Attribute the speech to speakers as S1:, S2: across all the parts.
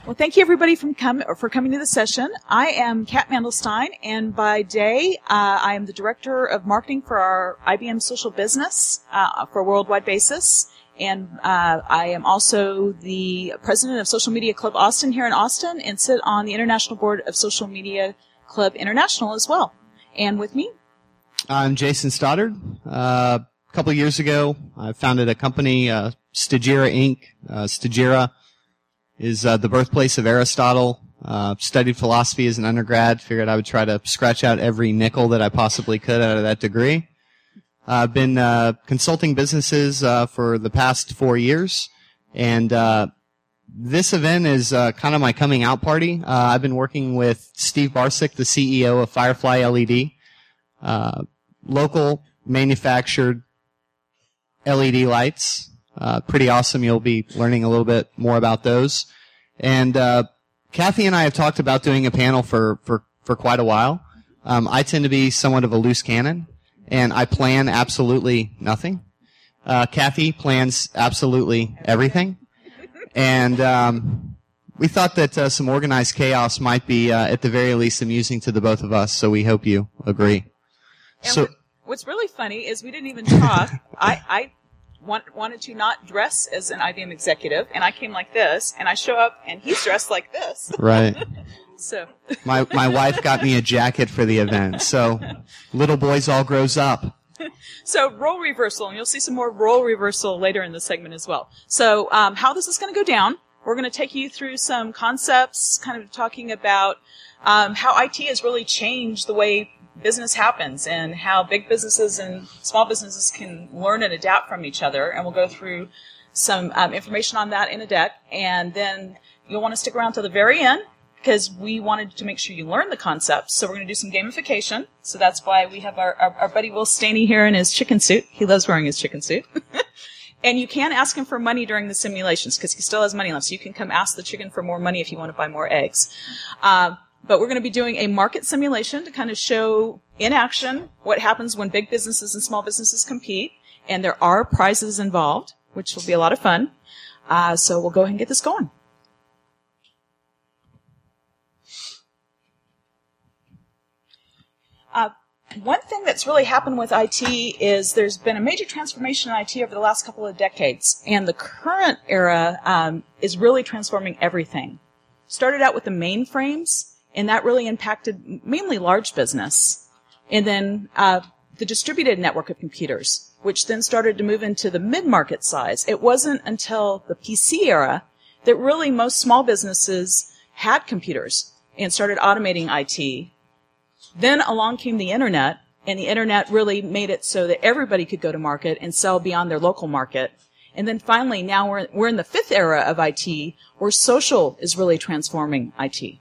S1: Well, thank you everybody for coming to the session. I am Kat Mandelstein, and by day, I am the Director of Marketing for our IBM Social Business for a worldwide basis. And I am also the President of Social Media Club Austin here in Austin, and sit on the International Board of Social Media Club International as well. And with me?
S2: I'm Jason Stoddard. A couple of years ago, I founded a company, Stagira Inc. Stagira is the birthplace of Aristotle. Studied philosophy as an undergrad. Figured I would try to scratch out every nickel that I possibly could out of that degree. I've been consulting businesses for the past 4 years, and this event is kind of my coming out party. I've been working with Steve Barsick, the CEO of Firefly LED, local manufactured LED lights. Pretty awesome. You'll be learning a little bit more about those. And Kathy and I have talked about doing a panel for quite a while. I tend to be somewhat of a loose cannon, and I plan absolutely nothing. Kathy plans absolutely everything. And we thought that some organized chaos might be, at the very least, amusing to the both of us, so we hope you agree.
S1: And what's really funny is we didn't even talk. I wanted to not dress as an IBM executive, and I came like this, and I show up, and he's dressed like this.
S2: Right.
S1: So
S2: my wife got me a jacket for the event, so little boys all grows up.
S1: So role reversal, and you'll see some more role reversal later in the segment as well. So how this is going to go down, we're going to take you through some concepts, kind of talking about how IT has really changed the way business happens and how big businesses and small businesses can learn and adapt from each other. And we'll go through some information on that in a deck. And then you'll want to stick around to the very end because we wanted to make sure you learn the concepts. So we're going to do some gamification. So that's why we have our buddy Will Staney here in his chicken suit. He loves wearing his chicken suit. And you can ask him for money during the simulations because he still has money left. So you can come ask the chicken for more money if you want to buy more eggs. But we're going to be doing a market simulation to kind of show in action what happens when big businesses and small businesses compete. And there are prizes involved, which will be a lot of fun. So we'll go ahead and get this going. One thing that's really happened with IT is there's been a major transformation in IT over the last couple of decades. And the current era is really transforming everything. Started out with the mainframes. And that really impacted mainly large business. And then the distributed network of computers, which then started to move into the mid-market size. It wasn't until the PC era that really most small businesses had computers and started automating IT. Then along came the Internet, and the Internet really made it so that everybody could go to market and sell beyond their local market. And then finally, now we're in the fifth era of IT, where social is really transforming IT.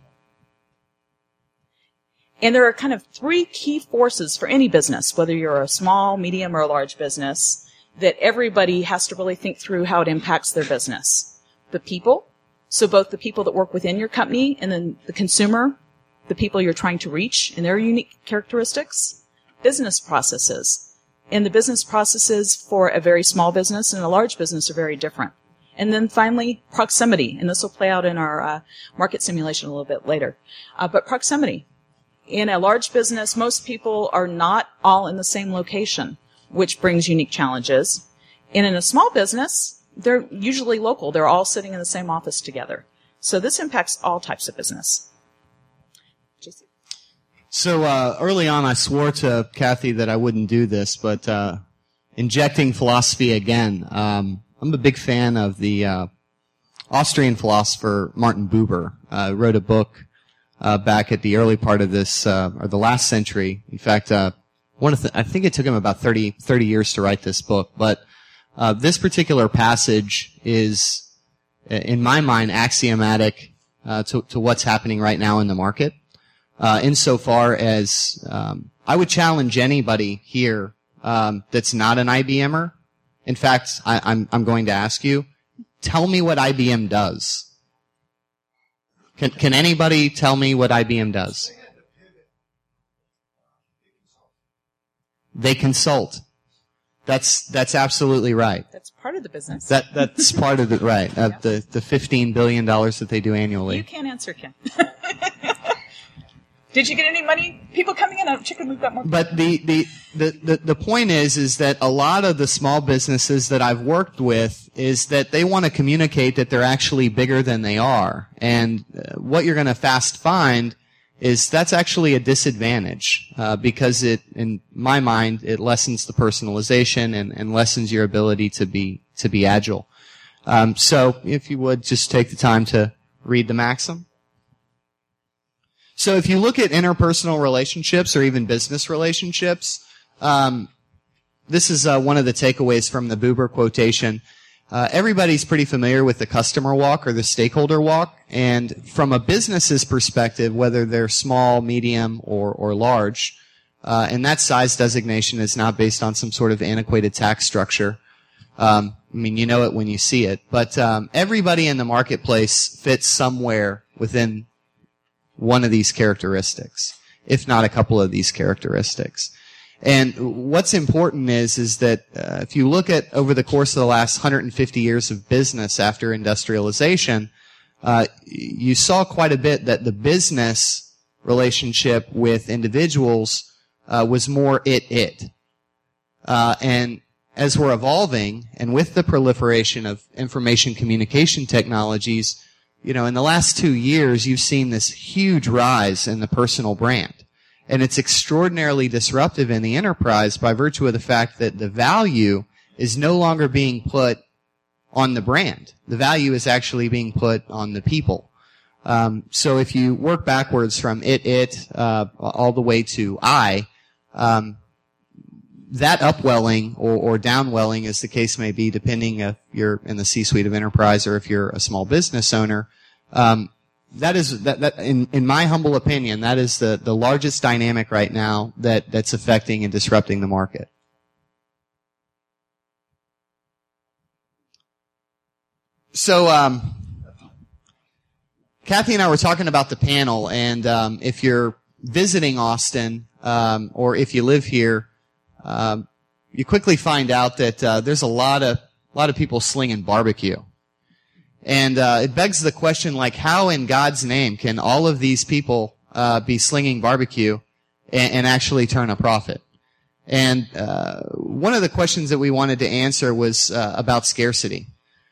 S1: And there are kind of three key forces for any business, whether you're a small, medium, or a large business, that everybody has to really think through how it impacts their business. The people, so both the people that work within your company and then the consumer, the people you're trying to reach and their unique characteristics. Business processes. And the business processes for a very small business and a large business are very different. And then finally, proximity. And this will play out in our market simulation a little bit later. But proximity. In a large business, most people are not all in the same location, which brings unique challenges. And in a small business, they're usually local. They're all sitting in the same office together. So this impacts all types of business. JC?
S2: So early on, I swore to Kathy that I wouldn't do this, but injecting philosophy again. I'm a big fan of the Austrian philosopher Martin Buber. Wrote a book back at the early part of this, or the last century. In fact, I think it took him about 30 years to write this book. But this particular passage is, in my mind, axiomatic to what's happening right now in the market. Insofar as I would challenge anybody here that's not an IBMer. In fact, I'm going to ask you, tell me what IBM does. Can anybody tell me what IBM does? They consult. That's absolutely right.
S1: That's part of the business.
S2: That's part of it, right? The $15 billion that they do annually.
S1: You can't answer, Ken. Did you get any money? People coming in? Chicken, we've got more.
S2: But the point is that a lot of the small businesses that I've worked with is that they want to communicate that they're actually bigger than they are. And what you're going to fast find is that's actually a disadvantage, because in my mind, it lessens the personalization and lessens your ability to be agile. So if you would just take the time to read the maxim. So if you look at interpersonal relationships or even business relationships, this is one of the takeaways from the Buber quotation. Everybody's pretty familiar with the customer walk or the stakeholder walk. And from a business's perspective, whether they're small, medium, or large, and that size designation is not based on some sort of antiquated tax structure. I mean, you know it when you see it. But everybody in the marketplace fits somewhere within one of these characteristics, if not a couple of these characteristics. And what's important is that if you look at over the course of the last 150 years of business after industrialization, you saw quite a bit that the business relationship with individuals was more it. And as we're evolving, and with the proliferation of information communication technologies, you know, in the last 2 years, you've seen this huge rise in the personal brand. And it's extraordinarily disruptive in the enterprise by virtue of the fact that the value is no longer being put on the brand. The value is actually being put on the people. So if you work backwards from it, all the way to I, that upwelling or downwelling, as the case may be, depending if you're in the C-suite of enterprise or if you're a small business owner, that is in my humble opinion, that is the largest dynamic right now that's affecting and disrupting the market. So, Kathy and I were talking about the panel, and if you're visiting Austin, or if you live here, you quickly find out that there's a lot of people slinging barbecue. And it begs the question, like, how in God's name can all of these people be slinging barbecue and actually turn a profit? And one of the questions that we wanted to answer was about scarcity.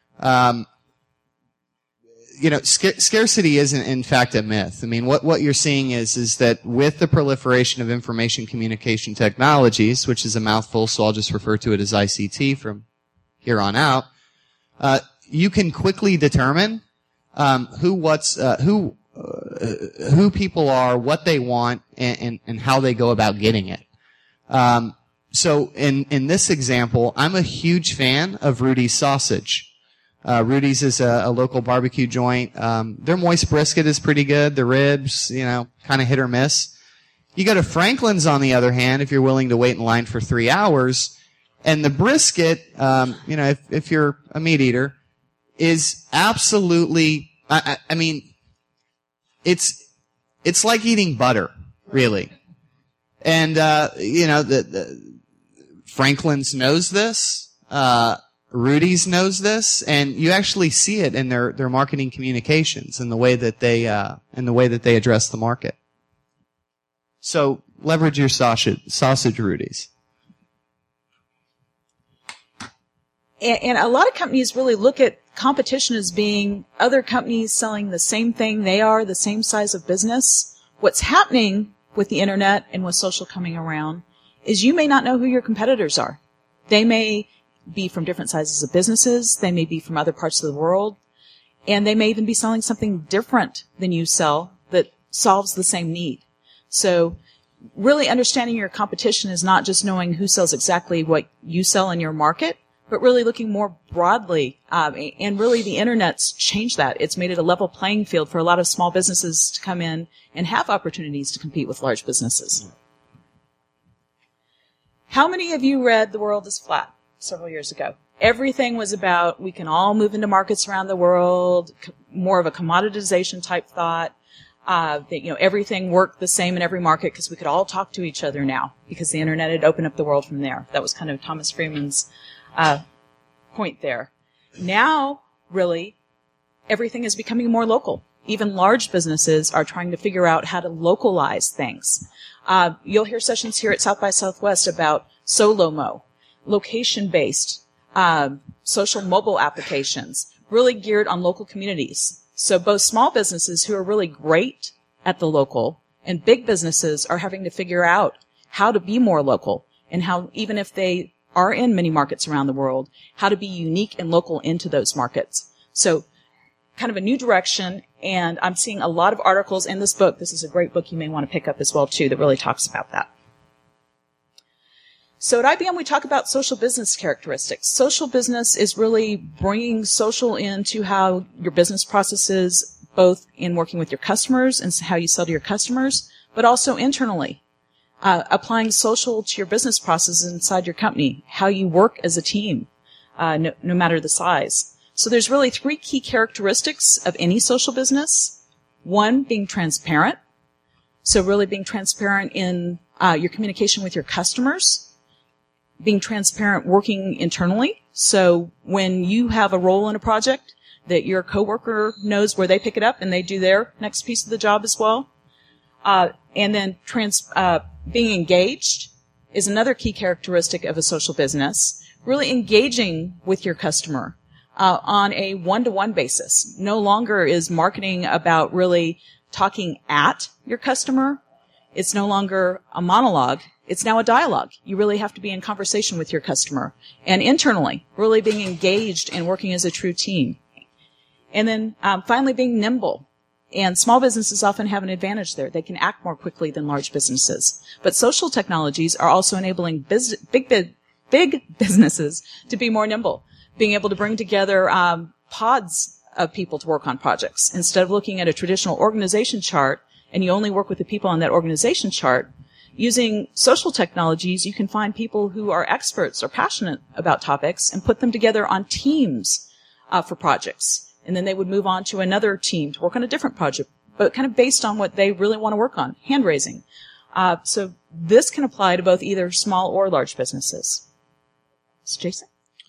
S2: Scarcity isn't in fact a myth. I mean, what you're seeing is that with the proliferation of information communication technologies, which is a mouthful, so I'll just refer to it as ICT from here on out, you can quickly determine who people are, what they want, and how they go about getting it. So in this example, I'm a huge fan of Rudy's Sausage. Rudy's is a local barbecue joint. Their moist brisket is pretty good. The ribs, kind of hit or miss. You go to Franklin's, on the other hand, if you're willing to wait in line for 3 hours, and the brisket, if you're a meat eater, is absolutely, I mean, it's like eating butter, really. And, Franklin's knows this, Rudy's knows this, and you actually see it in their marketing communications and the way that they address the market. So leverage your sausage Rudy's.
S1: And a lot of companies really look at competition as being other companies selling the same thing. They are the same size of business. What's happening with the internet and with social coming around is you may not know who your competitors are. They may be from different sizes of businesses. They may be from other parts of the world. And they may even be selling something different than you sell that solves the same need. So really understanding your competition is not just knowing who sells exactly what you sell in your market, but really looking more broadly. And really the internet's changed that. It's made it a level playing field for a lot of small businesses to come in and have opportunities to compete with large businesses. How many of you read The World is Flat several years ago? Everything was about we can all move into markets around the world, more of a commoditization type thought. That, everything worked the same in every market because we could all talk to each other now because the internet had opened up the world from there. That was kind of Thomas Freeman's point there. Now, really, everything is becoming more local. Even large businesses are trying to figure out how to localize things. You'll hear sessions here at South by Southwest about SoloMo, location-based social mobile applications, really geared on local communities. So both small businesses who are really great at the local and big businesses are having to figure out how to be more local and how, even if they are in many markets around the world, how to be unique and local into those markets. So kind of a new direction, and I'm seeing a lot of articles in this book. This is a great book you may want to pick up as well, too, that really talks about that. So at IBM, we talk about social business characteristics. Social business is really bringing social into how your business processes, both in working with your customers and how you sell to your customers, but also internally. Applying social to your business processes inside your company, how you work as a team, no matter the size. So there's really 3 key characteristics of any social business. 1, being transparent. So really being transparent in your communication with your customers. Being transparent working internally. So when you have a role in a project, that your coworker knows where they pick it up and they do their next piece of the job as well. And then being engaged is another key characteristic of a social business. Really engaging with your customer on a one-to-one basis. No longer is marketing about really talking at your customer. It's no longer a monologue. It's now a dialogue. You really have to be in conversation with your customer. And internally, really being engaged and working as a true team. And then finally being nimble. And small businesses often have an advantage there. They can act more quickly than large businesses. But social technologies are also enabling big businesses to be more nimble, being able to bring together pods of people to work on projects. Instead of looking at a traditional organization chart and you only work with the people on that organization chart, using social technologies, you can find people who are experts or passionate about topics and put them together on teams for projects. And then they would move on to another team to work on a different project, but kind of based on what they really want to work on, hand raising. So this can apply to both either small or large businesses. So Jason?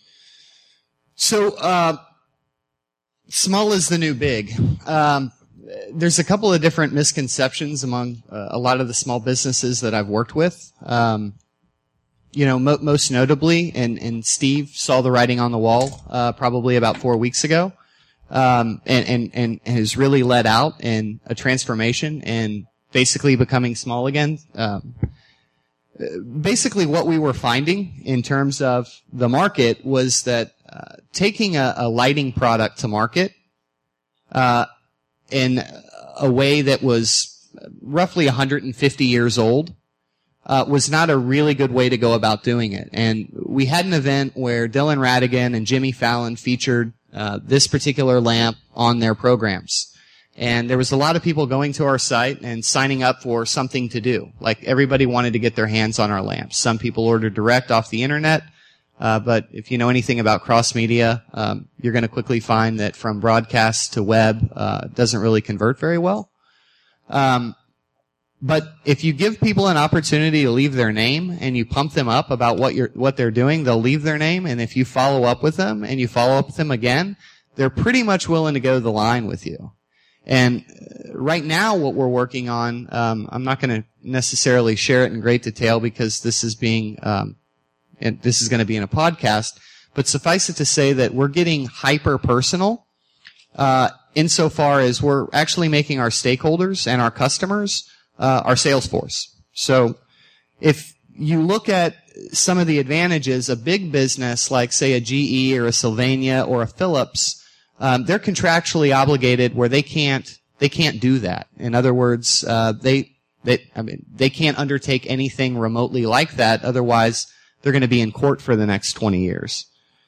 S2: So, small is the new big. There's a couple of different misconceptions among a lot of the small businesses that I've worked with. Most notably, and Steve saw the writing on the wall probably about 4 weeks ago. And has really led out in a transformation and basically becoming small again. Basically what we were finding in terms of the market was that taking a lighting product to market in a way that was roughly 150 years old was not a really good way to go about doing it. And we had an event where Dylan Ratigan and Jimmy Fallon featured this particular lamp on their programs. And there was a lot of people going to our site and signing up for something to do. Like everybody wanted to get their hands on our lamps. Some people ordered direct off the internet. But if you know anything about cross media, you're going to quickly find that from broadcast to web, it doesn't really convert very well. But if you give people an opportunity to leave their name and you pump them up about what they're doing, they'll leave their name. And if you follow up with them and you follow up with them again, they're pretty much willing to go the line with you. And right now what we're working on, I'm not going to necessarily share it in great detail because this is being, and this is going to be in a podcast, but suffice it to say that we're getting hyper personal, insofar as we're actually making our stakeholders and our customers our sales force. So if you look at some of the advantages, a big business like, say, a GE or a Sylvania or a Philips, they're contractually obligated where they can't do that. In other words, they can't undertake anything remotely like that. Otherwise, they're going to be in court for the next 20 years.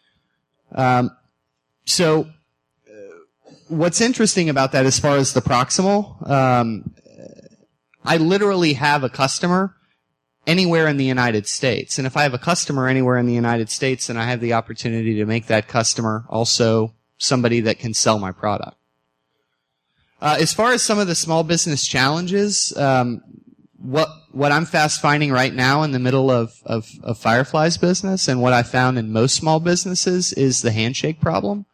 S2: So what's interesting about that as far as the proximal, I literally have a customer anywhere in the United States. And if I have a customer anywhere in the United States, then I have the opportunity to make that customer also somebody that can sell my product. As far as some of the small business challenges, what what I'm fast finding right now in the middle of Firefly's business, and what I found in most small businesses, is the handshake problem.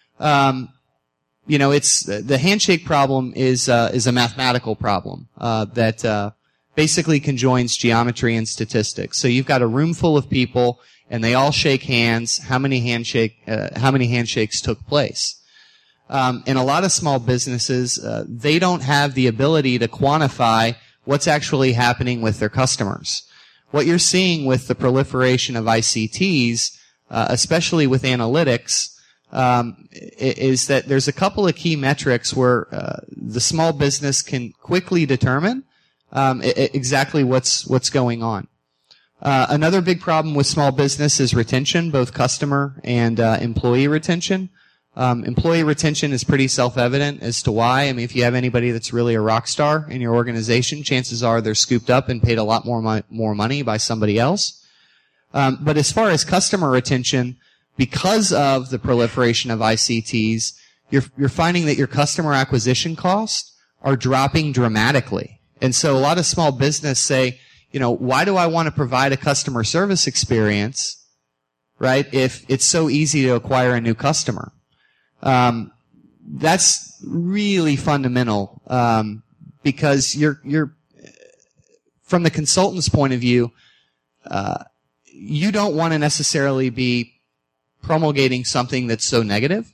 S2: It's the handshake problem is a mathematical problem that basically conjoins geometry and statistics. So you've got a room full of people, and they all shake hands. How many handshakes took place? In a lot of small businesses, they don't have the ability to quantify what's actually happening with their customers. What you're seeing with the proliferation of ICTs, especially with analytics, is that there's a couple of key metrics where the small business can quickly determine exactly what's going on. Another big problem with small business is retention, both customer and employee retention. Employee retention is pretty self-evident as to why. I mean, if you have anybody that's really a rock star in your organization, chances are they're scooped up and paid a lot more money by somebody else. But as far as customer retention, because of the proliferation of ICTs, you're finding that your customer acquisition costs are dropping dramatically. And so a lot of small business say, why do I want to provide a customer service experience, right, if it's so easy to acquire a new customer? That's really fundamental, because you're from the consultant's point of view, you don't want to necessarily be promulgating something that's so negative.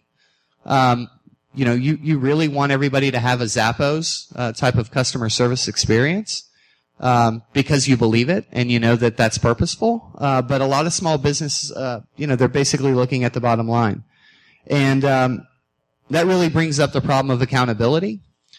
S2: You really want everybody to have a Zappos type of customer service experience, because you believe it and you know that that's purposeful. But a lot of small businesses, they're basically looking at the bottom line. And that really brings up the problem of accountability.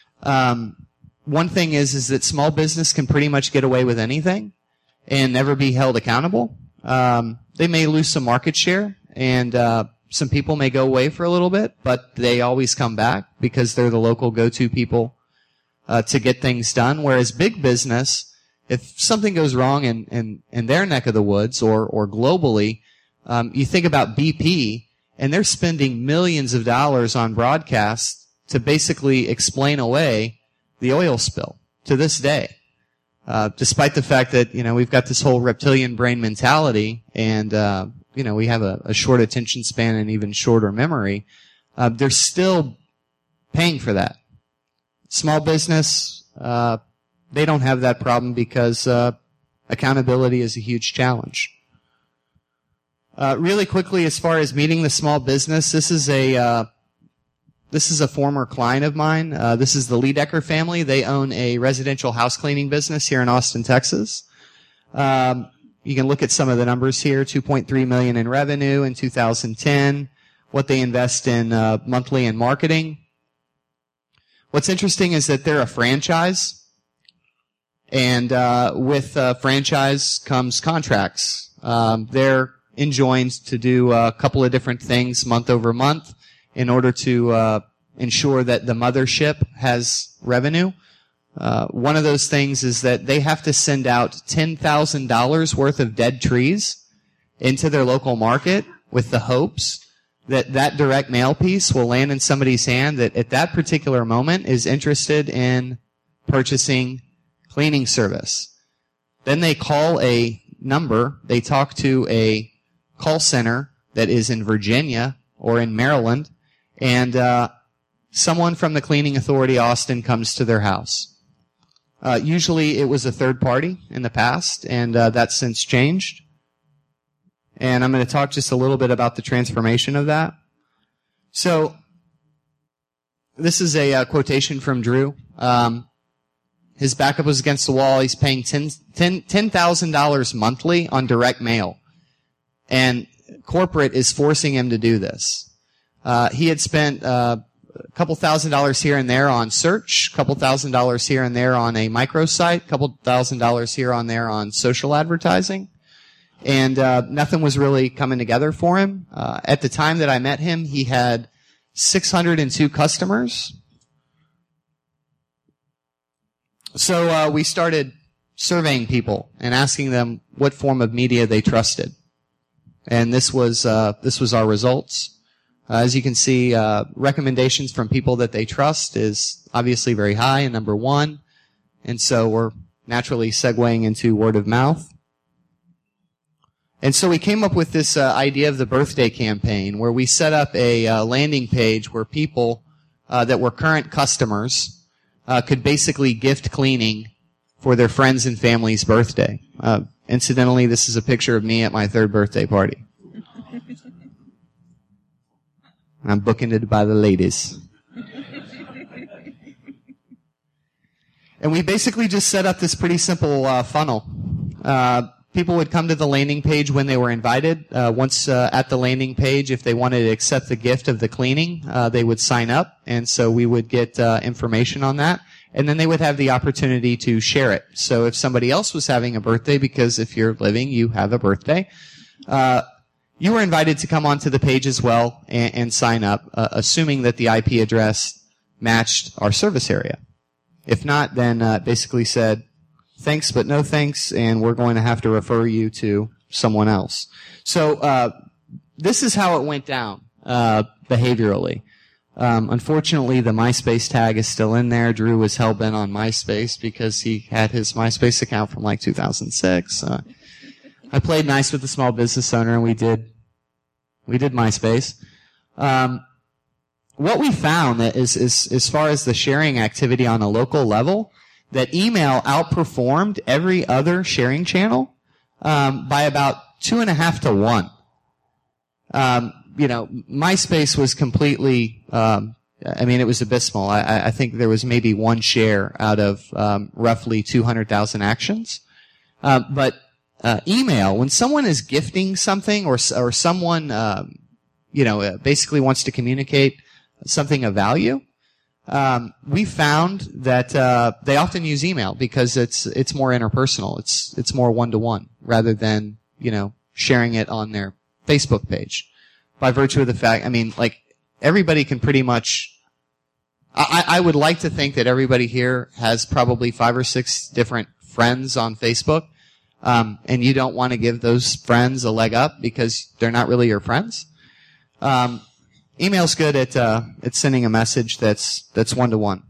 S2: One thing is that small business can pretty much get away with anything and never be held accountable. They may lose some market share, and some people may go away for a little bit, but they always come back because they're the local go-to people to get things done. Whereas big business, if something goes wrong in their neck of the woods or globally, you think about BP, and they're spending millions of dollars on broadcasts to basically explain away the oil spill to this day. Despite the fact that, we've got this whole reptilian brain mentality and, we have a short attention span and even shorter memory, they're still paying for that. Small business, they don't have that problem because accountability is a huge challenge. Really quickly, as far as meeting the small business, this is a former client of mine. This is the Liedecker family. They own a residential house cleaning business here in Austin, Texas. You can look at some of the numbers here: 2.3 million in revenue in 2010. What they invest in monthly in marketing. What's interesting is that they're a franchise, and with franchise comes contracts. They're enjoined to do a couple of different things month over month in order to ensure that the mothership has revenue. One of those things is that they have to send out $10,000 worth of dead trees into their local market with the hopes that that direct mail piece will land in somebody's hand that at that particular moment is interested in purchasing cleaning service. Then they call a number, they talk to a call center that is in Virginia or in Maryland, and someone from the Cleaning Authority Austin comes to their house. Usually it was a third party in the past, and that's since changed. And I'm going to talk just a little bit about the transformation of that. So this is a quotation from Drew. His backup was against the wall. He's paying $10,000 monthly on direct mail. And corporate is forcing him to do this. He had spent a couple $1,000s here and there on search, a couple $1,000s here and there on a microsite, a couple $1,000s here on there on social advertising. And nothing was really coming together for him. At the time that I met him, he had 602 customers. So we started surveying people and asking them what form of media they trusted. And this was our results. As you can see, recommendations from people that they trust is obviously very high and number one. And so we're naturally segueing into word of mouth. And so we came up with this idea of the birthday campaign, where we set up a landing page where people that were current customers could basically gift cleaning for their friends and family's birthday. Incidentally, this is a picture of me at my 3rd birthday party. I'm bookended by the ladies. And we basically just set up this pretty simple funnel. People would come to the landing page when they were invited. Once at the landing page, if they wanted to accept the gift of the cleaning, they would sign up, and so we would get information on that. And then they would have the opportunity to share it. So if somebody else was having a birthday, because if you're living, you have a birthday, you were invited to come onto the page as well and sign up, assuming that the IP address matched our service area. If not, then basically said, thanks, but no thanks, and we're going to have to refer you to someone else. So this is how it went down behaviorally. Unfortunately, the MySpace tag is still in there. Drew was hell-bent on MySpace because he had his MySpace account from like 2006. I played nice with the small business owner, and we did MySpace. What we found is as far as the sharing activity on a local level, that email outperformed every other sharing channel by about 2.5 to 1. MySpace was completely, it was abysmal. I think there was maybe 1 share out of roughly 200,000 actions. But email, when someone is gifting something or someone, basically wants to communicate something of value, we found that they often use email because it's more interpersonal. It's more one-to-one rather than sharing it on their Facebook page. By virtue of the fact, everybody can pretty much. I would like to think that everybody here has probably 5 or 6 different friends on Facebook, and you don't want to give those friends a leg up because they're not really your friends. Email's good at sending a message that's one-to-one.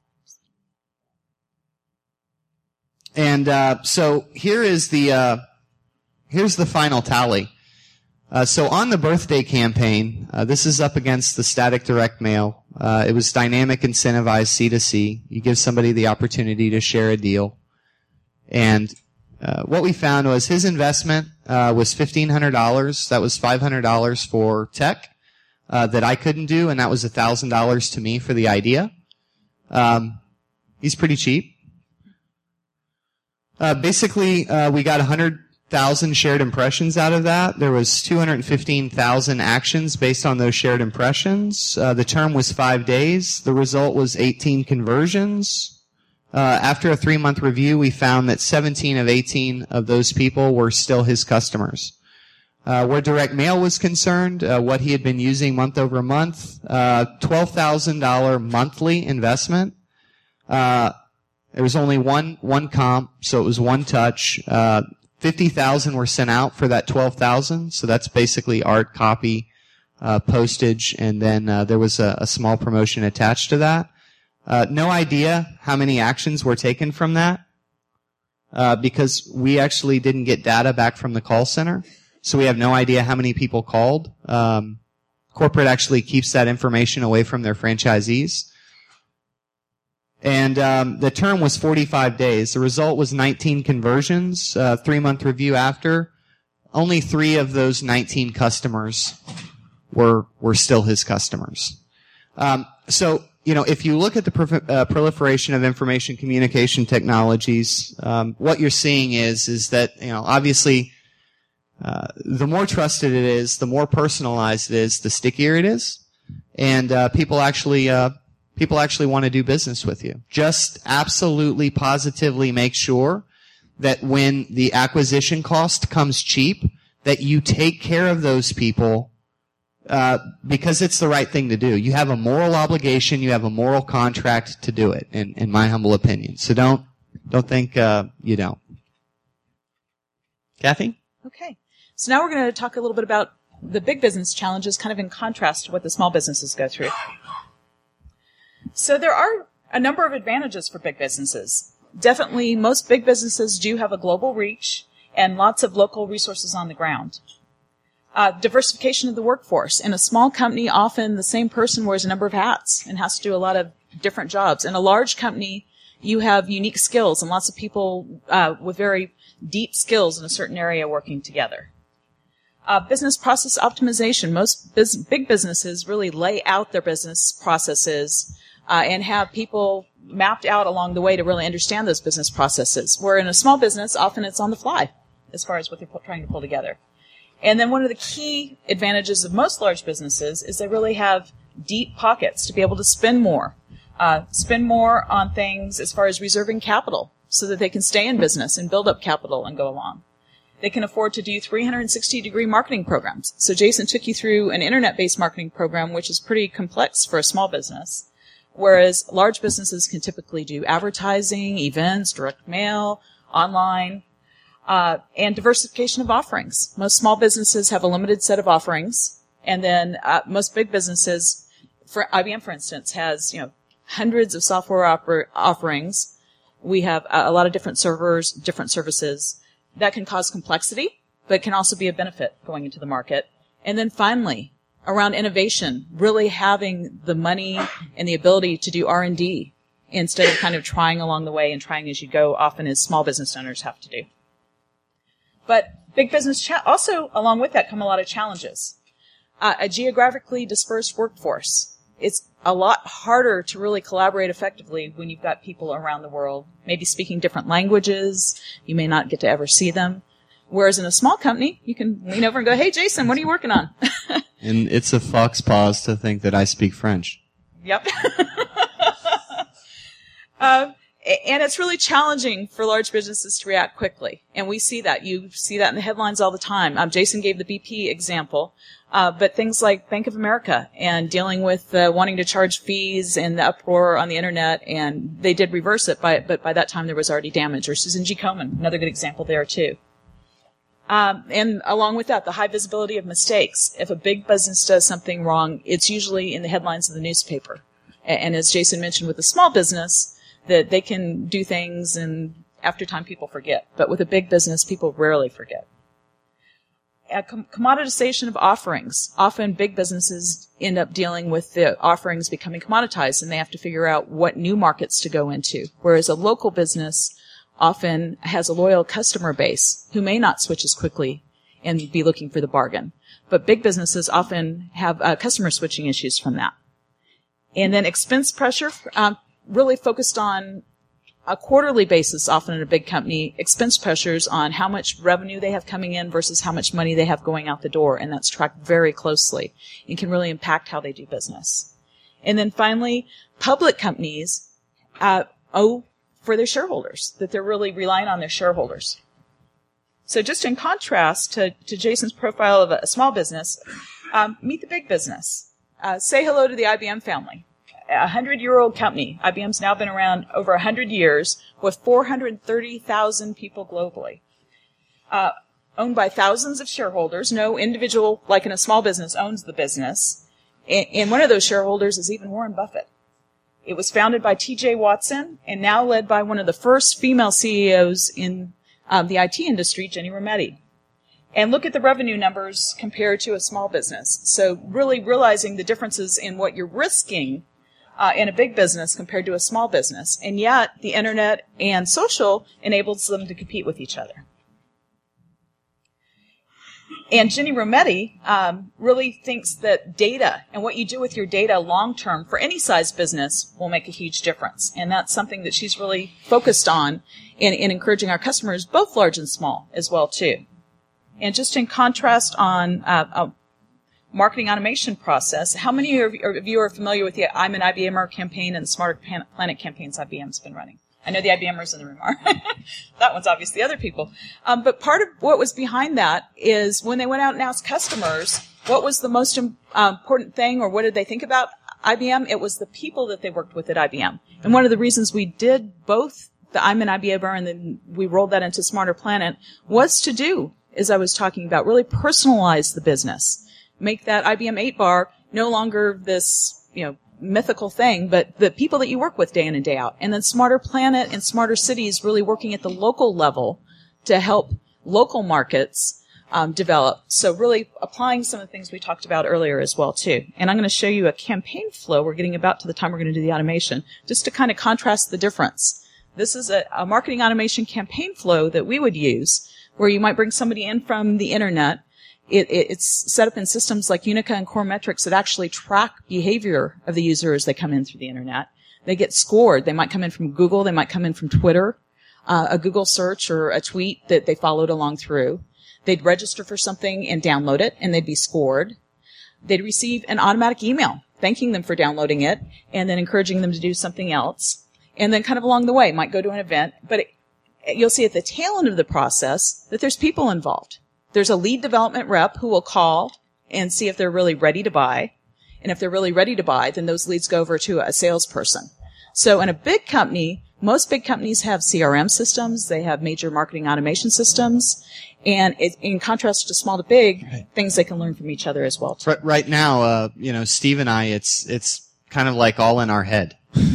S2: And so here's the final tally. So on the birthday campaign, this is up against the static direct mail. It was dynamic incentivized C2C. You give somebody the opportunity to share a deal. And what we found was his investment was $1,500. That was $500 for tech. That I couldn't do, and that was $1,000 to me for the idea. He's pretty cheap. Basically, we got 100,000 shared impressions out of that. There was 215,000 actions based on those shared impressions. The term was 5 days. The result was 18 conversions. After a 3-month review, we found that 17 of 18 of those people were still his customers. Where direct mail was concerned, what he had been using month over month, $12,000 monthly investment. There was only one comp, so it was one touch. 50,000 were sent out for that 12,000, so that's basically art, copy, postage, and then there was a small promotion attached to that. No idea how many actions were taken from that, because we actually didn't get data back from the call center. So we have no idea how many people called. Corporate actually keeps that information away from their franchisees. And the term was 45 days. The result was 19 conversions, 3-month review after. Only 3 of those 19 customers were still his customers. So, if you look at the proliferation of information communication technologies, what you're seeing is that, obviously, the more trusted it is, the more personalized it is, the stickier it is, and people actually want to do business with you. Just absolutely, positively make sure that when the acquisition cost comes cheap, that you take care of those people because it's the right thing to do. You have a moral obligation, you have a moral contract to do it, in my humble opinion. So don't think you don't. Kathy?
S1: Okay. So now we're going to talk a little bit about the big business challenges, kind of in contrast to what the small businesses go through. So there are a number of advantages for big businesses. definitely most big businesses do have a global reach and lots of local resources on the ground. Diversification of the workforce. In a small company, often the same person wears a number of hats and has to do a lot of different jobs. In a large company, you have unique skills and lots of people with very deep skills in a certain area working together. Business process optimization. Most big businesses really lay out their business processes and have people mapped out along the way to really understand those business processes. Where in a small business, often it's on the fly as far as what they're trying to pull together. And then one of the key advantages of most large businesses is they really have deep pockets to be able to spend more on things as far as reserving capital so that they can stay in business and build up capital and go along. They can afford to do 360-degree marketing programs. So Jason took you through an internet-based marketing program, which is pretty complex for a small business, whereas large businesses can typically do advertising, events, direct mail, online, and diversification of offerings. Most small businesses have a limited set of offerings, and then most big businesses, for IBM, for instance, has hundreds of software offerings. We have a lot of different servers, different services. That can cause complexity, but can also be a benefit going into the market. And then finally, around innovation, really having the money and the ability to do R&D instead of kind of trying along the way and trying as you go, often as small business owners have to do. But big business also, along with that, come a lot of challenges. A geographically dispersed workforce. It's a lot harder to really collaborate effectively when you've got people around the world, maybe speaking different languages. You may not get to ever see them. Whereas in a small company, you can lean over and go, "Hey, Jason, what are you working on?"
S2: And it's a fox pause to think that I speak French.
S1: Yep. And it's really challenging for large businesses to react quickly. And we see that. You see that in the headlines all the time. Jason gave the BP example. But things like Bank of America and dealing with wanting to charge fees and the uproar on the internet, and they did reverse it, but by that time there was already damage. Or Susan G. Komen, another good example there too. And along with that, the high visibility of mistakes. If a big business does something wrong, it's usually in the headlines of the newspaper. And as Jason mentioned with a small business, that they can do things and after time people forget. But with a big business, people rarely forget. Commoditization of offerings. Often big businesses end up dealing with the offerings becoming commoditized, and they have to figure out what new markets to go into. Whereas a local business often has a loyal customer base who may not switch as quickly and be looking for the bargain. But big businesses often have customer switching issues from that. And then expense pressure, really focused on a quarterly basis, often in a big company, expense pressures on how much revenue they have coming in versus how much money they have going out the door, and that's tracked very closely and can really impact how they do business. And then finally, public companies owe for their shareholders, that they're really relying on their shareholders. So just in contrast to Jason's profile of a small business, meet the big business. Say hello to the IBM family. A 100-year-old company. IBM's now been around over 100 years with 430,000 people globally. Owned by thousands of shareholders. No individual, like in a small business, owns the business. And one of those shareholders is even Warren Buffett. It was founded by T.J. Watson and now led by one of the first female CEOs in the IT industry, Ginny Rometty. And look at the revenue numbers compared to a small business. So really realizing the differences in what you're risking in a big business compared to a small business. And yet, the internet and social enables them to compete with each other. And Ginny Rometty really thinks that data and what you do with your data long-term for any size business will make a huge difference. And that's something that she's really focused on in encouraging our customers, both large and small, as well, too. And just in contrast on marketing automation process. How many of you are familiar with the I'm an IBMer campaign and the Smarter Planet campaigns IBM's been running? I know the IBMers in the room are. That one's obviously other people. But part of what was behind that is when they went out and asked customers what was the most important thing or what did they think about IBM, it was the people that they worked with at IBM. And one of the reasons we did both the I'm an IBMer and then we rolled that into Smarter Planet was to do, as I was talking about, really personalize the business. Make that IBM 8-bar no longer this, mythical thing, but the people that you work with day in and day out. And then Smarter Planet and Smarter Cities really working at the local level to help local markets develop. So really applying some of the things we talked about earlier as well too. And I'm going to show you a campaign flow. We're getting about to the time we're going to do the automation, just to kind of contrast the difference. This is a marketing automation campaign flow that we would use, where you might bring somebody in from the internet. It's set up in systems like Unica and Core Metrics that actually track behavior of the user as they come in through the internet. They get scored. They might come in from Google. They might come in from Twitter, a Google search or a tweet that they followed along through. They'd register for something and download it, and they'd be scored. They'd receive an automatic email thanking them for downloading it and then encouraging them to do something else. And then kind of along the way, might go to an event, but you'll see at the tail end of the process that there's people involved. There's a lead development rep who will call and see if they're really ready to buy. And if they're really ready to buy, then those leads go over to a salesperson. So in a big company, most big companies have CRM systems. They have major marketing automation systems. And in contrast to small to big, right, things they can learn from each other as well, too.
S2: Right now, Steve and I, it's kind of like all in our head.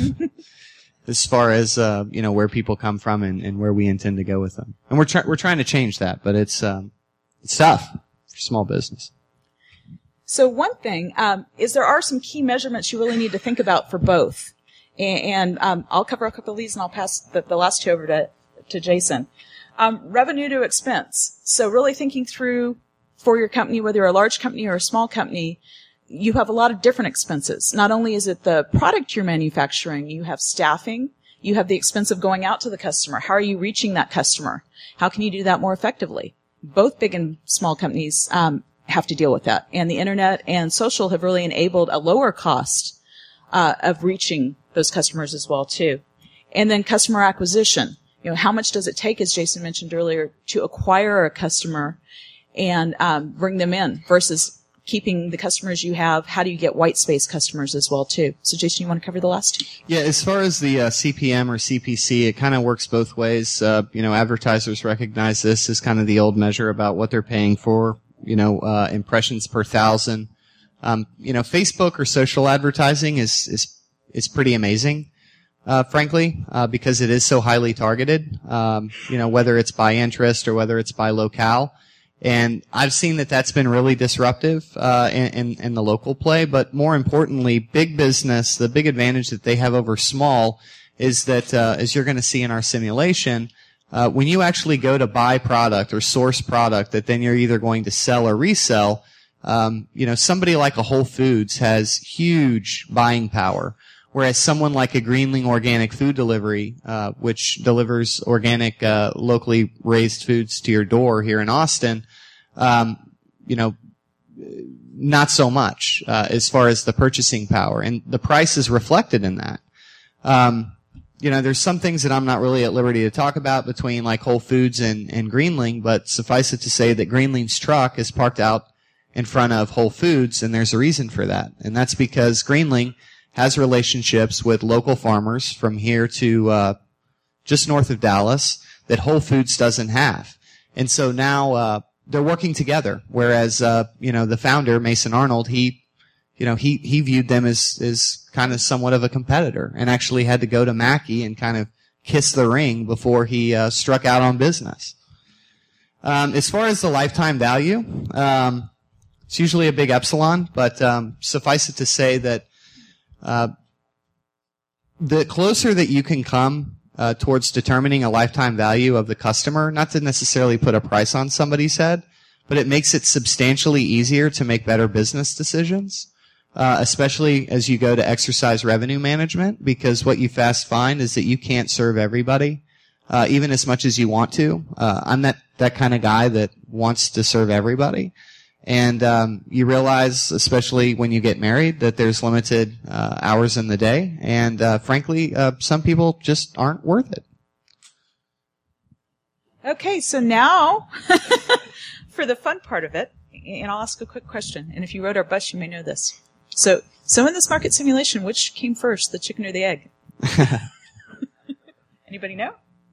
S2: As far as, where people come from and where we intend to go with them. And we're trying to change that, but it's tough for small business.
S1: So one thing, is there are some key measurements you really need to think about for both. And I'll cover a couple of these and I'll pass the last two over to Jason. Revenue to expense. So really thinking through for your company, whether you're a large company or a small company, you have a lot of different expenses. Not only is it the product you're manufacturing, you have staffing, you have the expense of going out to the customer. How are you reaching that customer? How can you do that more effectively? Both big and small companies have to deal with that. And the internet and social have really enabled a lower cost of reaching those customers as well, too. And then customer acquisition. How much does it take, as Jason mentioned earlier, to acquire a customer and bring them in versus keeping the customers you have? How do you get white space customers as well, too? So, Jason, you want to cover the last two?
S2: Yeah, as far as the CPM or CPC, it kind of works both ways. Advertisers recognize this as kind of the old measure about what they're paying for, impressions per thousand. Facebook or social advertising is pretty amazing. Frankly, because it is so highly targeted, whether it's by interest or whether it's by locale. And I've seen that that's been really disruptive, in the local play. But more importantly, big business, the big advantage that they have over small is that, as you're going to see in our simulation, when you actually go to buy product or source product that then you're either going to sell or resell, somebody like a Whole Foods has huge buying power. Whereas someone like a Greenling Organic Food Delivery, which delivers organic, locally raised foods to your door here in Austin, not so much, as far as the purchasing power. And the price is reflected in that. There's some things that I'm not really at liberty to talk about between like Whole Foods and Greenling, but suffice it to say that Greenling's truck is parked out in front of Whole Foods, and there's a reason for that. And that's because Greenling has relationships with local farmers from here to just north of Dallas that Whole Foods doesn't have. And so now they're working together, whereas the founder, Mason Arnold, he viewed them as kind of somewhat of a competitor and actually had to go to Mackey and kind of kiss the ring before he struck out on business. As far as the lifetime value, it's usually a big epsilon, but suffice it to say that the closer that you can come towards determining a lifetime value of the customer, not to necessarily put a price on somebody's head, but it makes it substantially easier to make better business decisions, especially as you go to exercise revenue management, because what you fast find is that you can't serve everybody, even as much as you want to. I'm that kind of guy that wants to serve everybody. And you realize, especially when you get married, that there's limited hours in the day. And frankly, some people just aren't worth it.
S1: Okay, so now for the fun part of it, and I'll ask a quick question. And if you rode our bus, you may know this. So in this market simulation, which came first, the chicken or the egg? Anybody know?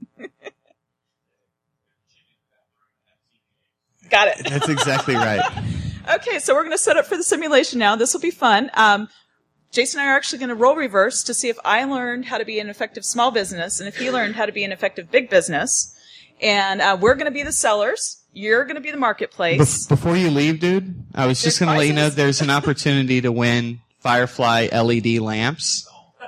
S1: Got it.
S2: That's exactly right.
S1: Okay, so we're going to set up for the simulation now. This will be fun. Jason and I are actually going to role reverse to see if I learned how to be an effective small business and if he learned how to be an effective big business. And we're going to be the sellers. You're going to be the marketplace.
S2: Before you leave, dude, I was just going to let you know there's an opportunity to win Firefly LED lamps.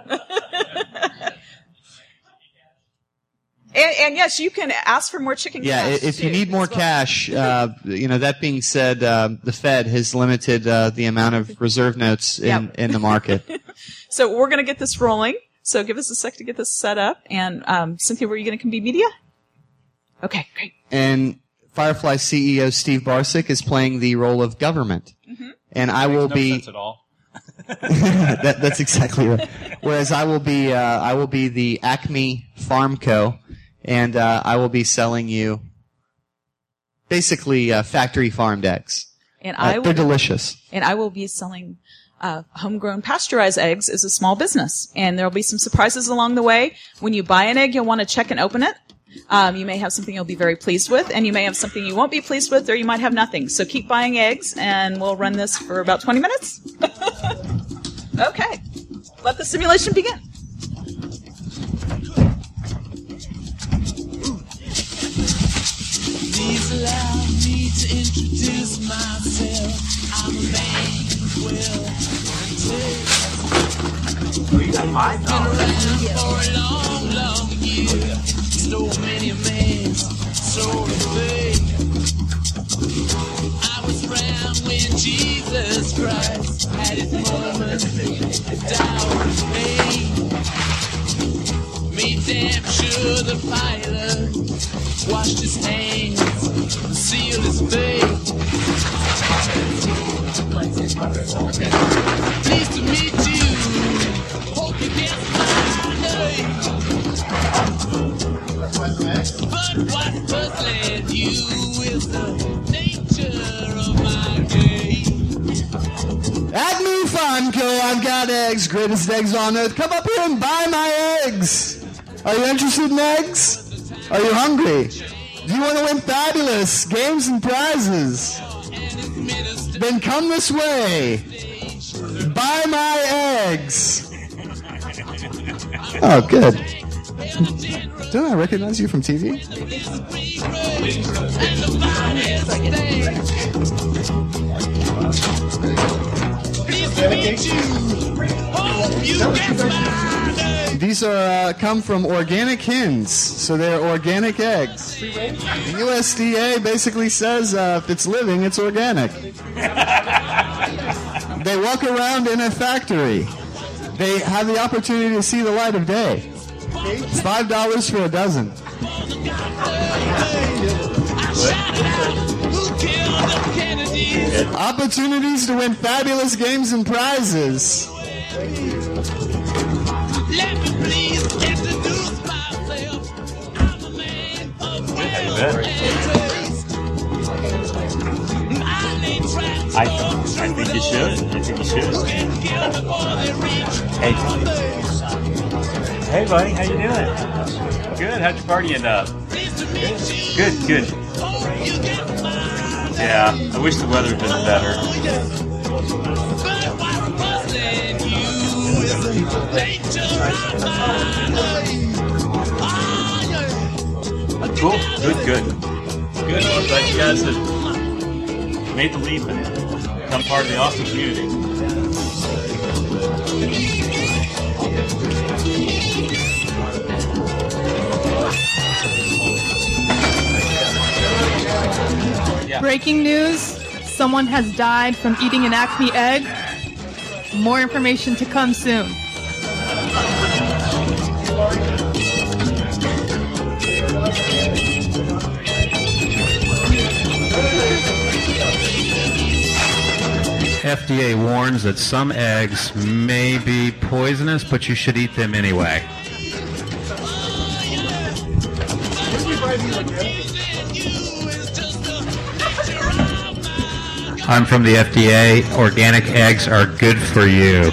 S1: And yes, you can ask for more chicken cash.
S2: Yeah, if you need more cash, that being said, the Fed has limited the amount of reserve notes in the market.
S1: So we're going to get this rolling. So give us a sec to get this set up. And Cynthia, were you going to be media? Okay, great.
S2: And Firefly CEO Steve Barsick is playing the role of government. Mm-hmm. And I will be.
S3: No sense at all.
S2: That's exactly right. Whereas I will be the Acme Farm Co. And I will be selling you basically factory farmed eggs.
S1: And
S2: they're delicious.
S1: And I will be selling homegrown pasteurized eggs as a small business. And there will be some surprises along the way. When you buy an egg, you'll want to check and open it. You may have something you'll be very pleased with, and you may have something you won't be pleased with, or you might have nothing. So keep buying eggs, and we'll run this for about 20 minutes. Okay. Let the simulation begin.
S4: Please allow me to introduce myself. I'm a man with will. I've been around for a long, long year. So many men, so faith. I was around when Jesus Christ had his moment down with me. Made damn sure the pilot washed his hands and sealed his fate. Pleased to meet you. Hope you guess my name. But what first led you is the nature of my game.
S2: Acme Farm Co. I've got eggs, greatest eggs on earth. Come up here and buy my eggs. Are you interested in eggs? Are you hungry? Do you want to win fabulous games and prizes? Then come this way. Buy my eggs. Oh, good. Don't I recognize you from TV? These are come from Organic Hens, so they're organic eggs. The USDA basically says if it's living, it's organic. They walk around in a factory. They have the opportunity to see the light of day. It's $5 for a dozen. Opportunities to win fabulous games and prizes.
S4: Let me please introduce myself. I'm a man of will and taste. My name's Rats.
S3: I think you should. Hey, buddy, how you doing? Good. How'd your party end up? Good. Yeah, I wish the weather had been better. Cool. Good. I'm glad you guys have made the leap and become part of the Austin community. Yeah.
S5: Breaking news, someone has died from eating an Acme egg. More information to come soon.
S6: FDA warns that some eggs may be poisonous, but you should eat them anyway. I'm from the FDA. Organic eggs are good for you.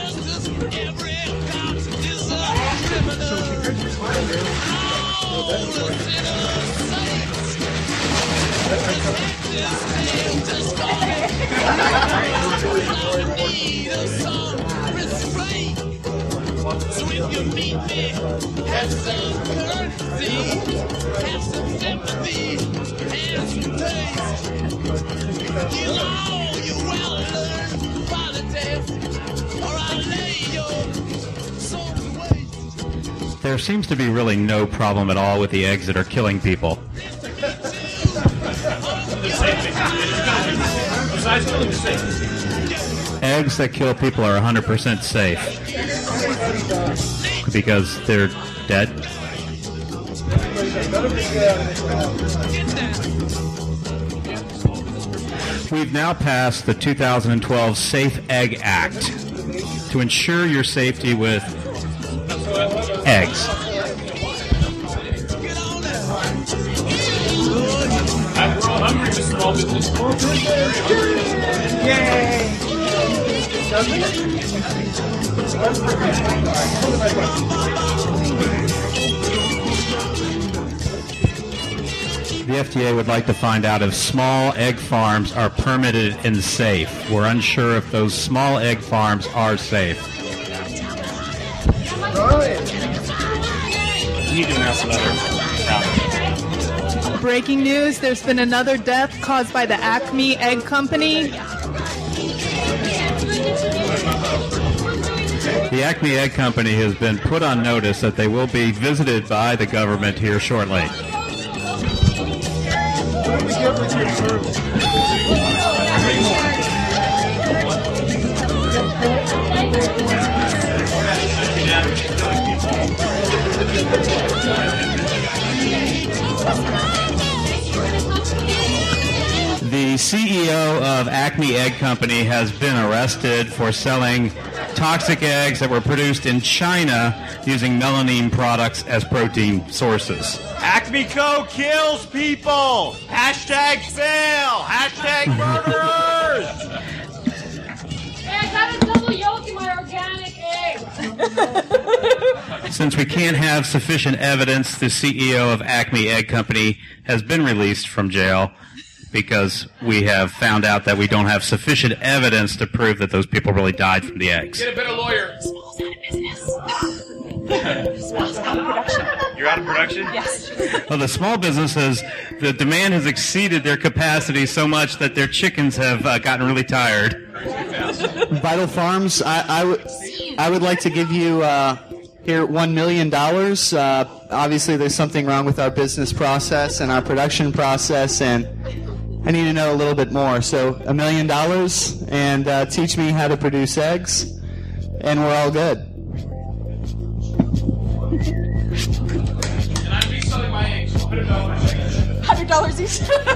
S4: If you meet me, have some courtesy, have some sympathy, and some taste. Give all your well-learned politics, or I'll lay your soul to waste.
S6: There seems to be really no problem at all with the eggs that are killing people. Eggs that kill people are 100% safe because they're dead. We've now passed the 2012 Safe Egg Act to ensure your safety with eggs.
S3: We're all hungry with small business.
S6: The FDA would like to find out if small egg farms are permitted and safe. We're unsure if those small egg farms are safe.
S3: You need to announce another.
S5: Breaking news, there's been another death caused by the Acme Egg Company.
S6: The Acme Egg Company has been put on notice that they will be visited by the government here shortly. The CEO of Acme Egg Company has been arrested for selling toxic eggs that were produced in China using melamine products as protein sources.
S3: Acme Co. kills people! Hashtag fail! Hashtag murderers!
S7: Hey, I got a double yolk in my organic egg.
S6: Since we can't have sufficient evidence, the CEO of Acme Egg Company has been released from jail because we have found out that we don't have sufficient evidence to prove that those people really died from the eggs.
S3: Get a better lawyer.
S1: Small's out of business. Small's out of production.
S3: You're out of production?
S1: Yes.
S6: Well, the small businesses, the demand has exceeded their capacity so much that their chickens have gotten really tired.
S2: Vital Farms, I would like to give you here $1 million. Obviously, there's something wrong with our business process and our production process, and I need to know a little bit more. So $1 million and teach me how to produce eggs, and we're all good.
S3: And I'm reselling my eggs.
S1: $100 each.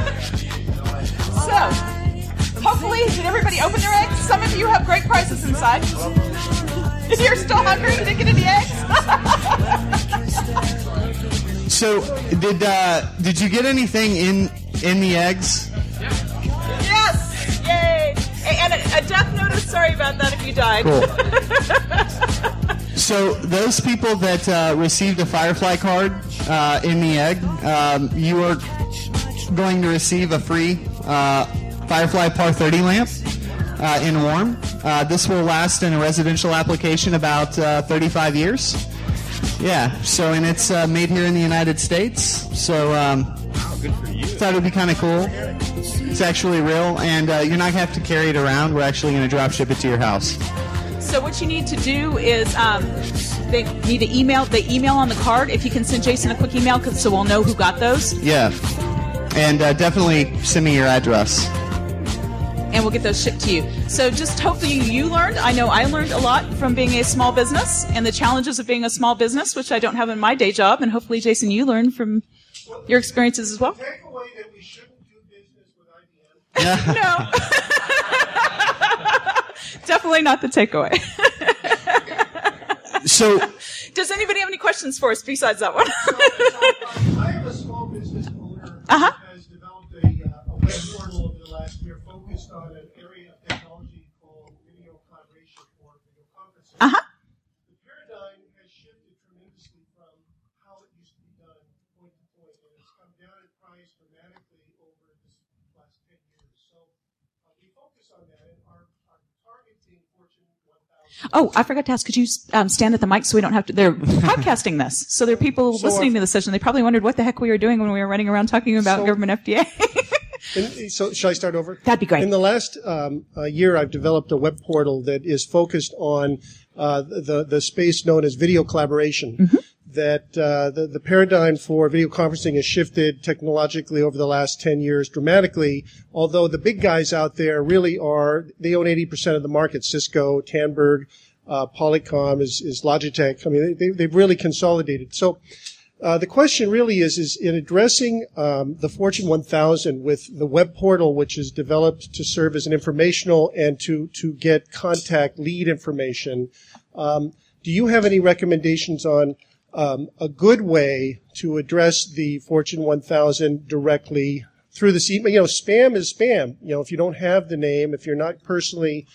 S1: So, hopefully, did everybody open their eggs? Some of you have great prizes inside. If you're still hungry, you didn't get any eggs?
S2: So, did you get anything in the eggs?
S1: Yes! Yay! And a death notice. Sorry about that if you died.
S2: Cool. So those people that received a Firefly card in the egg, you are going to receive a free Firefly Par 30 lamp in warm. This will last in a residential application about 35 years. Yeah. So, and it's made here in the United States. So thought it would be kind of cool. It's actually real, and you're not going to have to carry it around. We're actually going to drop ship it to your house.
S1: So what you need to do is they need to email. They email on the card. If you can send Jason a quick email, so we'll know who got those.
S2: Yeah. And definitely send me your address.
S1: And we'll get those shipped to you. So just hopefully you learned. I know I learned a lot from being a small business and the challenges of being a small business, which I don't have in my day job. And hopefully, Jason, you learned from your experiences as well.
S8: Takeaway that we shouldn't do business with IBM.
S1: No. Definitely not the takeaway.
S2: So,
S1: does anybody have any questions for us besides that one?
S8: I have a small business owner
S1: Uh-huh.
S8: who has developed a web portal over the last year focused on an area of technology called video collaboration or video conferencing.
S1: Uh-huh.
S8: The paradigm has shifted tremendously from how it used to be done point to point, and it's come down in price dramatically over this last 10 years. So we focus on that, and our targeting Fortune 1000
S1: Oh, I forgot to ask, could you stand at the mic so we don't have to, they're podcasting this. So there are people listening to the session. They probably wondered what the heck we were doing when we were running around talking about government FDA.
S8: So shall I start over?
S1: That'd be great.
S8: In the last year, I've developed a web portal that is focused on the space known as video collaboration.
S1: Mm-hmm.
S8: That the paradigm for video conferencing has shifted technologically over the last 10 years dramatically, although the big guys out there really they own 80% of the market. Cisco, Tandberg, Polycom is Logitech. I mean, they've really consolidated. So the question really is in addressing the Fortune 1000 with the web portal, which is developed to serve as an informational and to get contact lead information, do you have any recommendations on a good way to address the Fortune 1000 directly through the email? You know, spam is spam. You know, if you don't have the name, if you're not personally,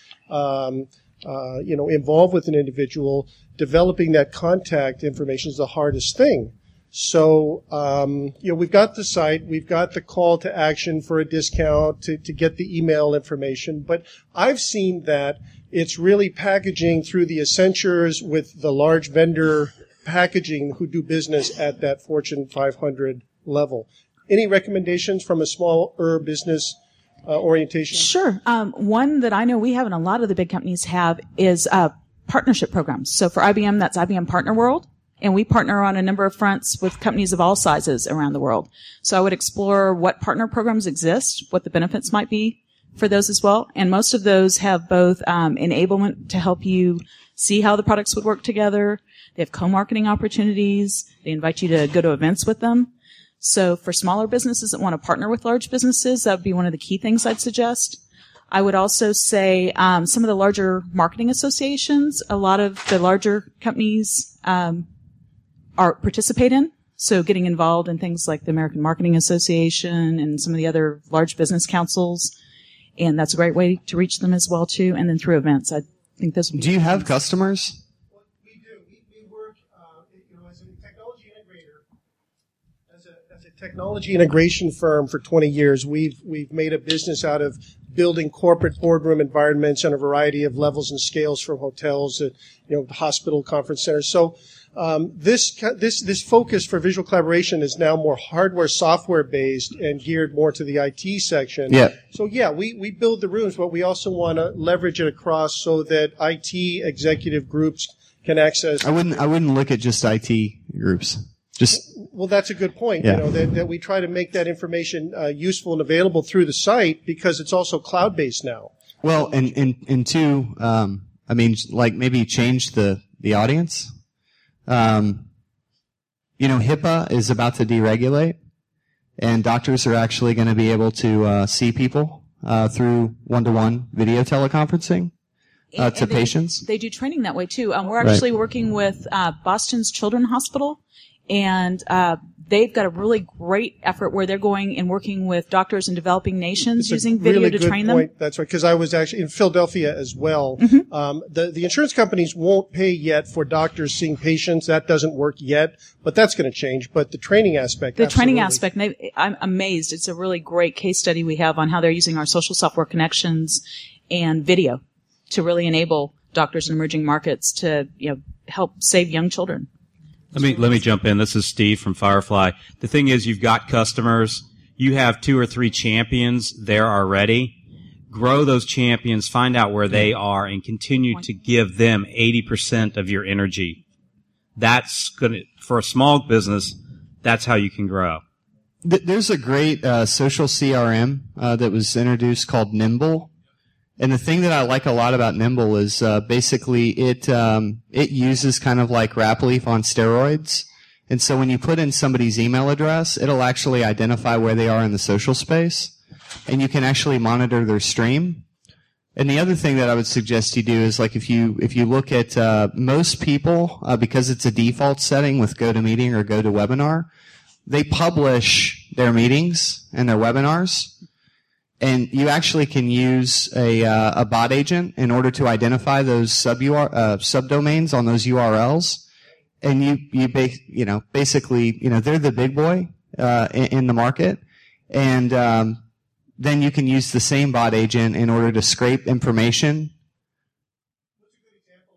S8: involved with an individual, developing that contact information is the hardest thing. So, we've got the site, we've got the call to action for a discount to get the email information, but I've seen that it's really packaging through the Accentures with the large vendor packaging who do business at that Fortune 500 level. Any recommendations from a smaller business orientation?
S1: Sure. One that I know we have and a lot of the big companies have is partnership programs. So for IBM, that's IBM Partner World. And we partner on a number of fronts with companies of all sizes around the world. So I would explore what partner programs exist, what the benefits might be for those as well. And most of those have both enablement to help you see how the products would work together. They have co-marketing opportunities. They invite you to go to events with them. So for smaller businesses that want to partner with large businesses, that would be one of the key things I'd suggest. I would also say some of the larger marketing associations, a lot of the larger companies participate in. So getting involved in things like the American Marketing Association and some of the other large business councils. And that's a great way to reach them as well, too. And then through events. I think those would be.
S2: Do you have customers?
S8: We do. We work, as a technology integrator, as a technology integration firm for 20 years. We've made a business out of building corporate boardroom environments on a variety of levels and scales, from hotels to, hospital conference centers. So, this focus for visual collaboration is now more hardware, software based and geared more to the IT section.
S2: Yeah.
S8: So we build the rooms, but we also want to leverage it across so that IT executive groups can access.
S2: I wouldn't look at just IT groups.
S8: Well, that's a good point.
S2: Yeah.
S8: That we try to make that information useful and available through the site because it's also cloud based now.
S2: Well, and two, maybe change the audience. HIPAA is about to deregulate, and doctors are actually going to be able to see people through one-to-one video teleconferencing to patients.
S1: They do training that way too. We're actually working with Boston's Children's Hospital, and they've got a really great effort where they're going and working with doctors in developing nations using video to train them.
S8: That's right, because I was actually in Philadelphia as well.
S1: Mm-hmm.
S8: The insurance companies won't pay yet for doctors seeing patients. That doesn't work yet, but that's going to change. But the training aspect,
S1: training aspect, I'm amazed. It's a really great case study we have on how they're using our social software connections and video to really enable doctors in emerging markets to help save young children.
S6: Let me jump in. This is Steve from Firefly. The thing is, you've got customers. You have 2 or 3 champions there already. Grow those champions, find out where they are, and continue to give them 80% of your energy. That's for a small business, that's how you can grow.
S2: There's a great social CRM that was introduced called Nimble. And the thing that I like a lot about Nimble is basically it uses kind of like Rapleaf on steroids. And so when you put in somebody's email address, it'll actually identify where they are in the social space, and you can actually monitor their stream. And the other thing that I would suggest you do is, like, if you look at most people, because it's a default setting with GoToMeeting or GoToWebinar, they publish their meetings and their webinars. And you actually can use a bot agent in order to identify those subdomains on those URLs. And you basically, they're the big boy in the market. And then you can use the same bot agent in order to scrape information.
S8: What's a good example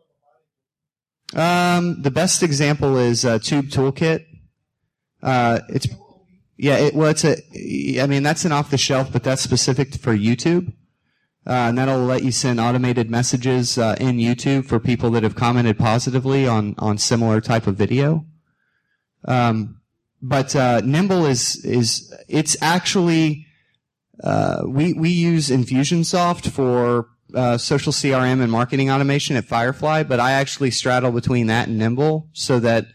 S2: The best example is Tube Toolkit. It's that's an off the shelf, but that's specific for YouTube. And that'll let you send automated messages in YouTube for people that have commented positively on similar type of video. But Nimble it's actually we use Infusionsoft for social CRM and marketing automation at Firefly, but I actually straddle between that and Nimble so that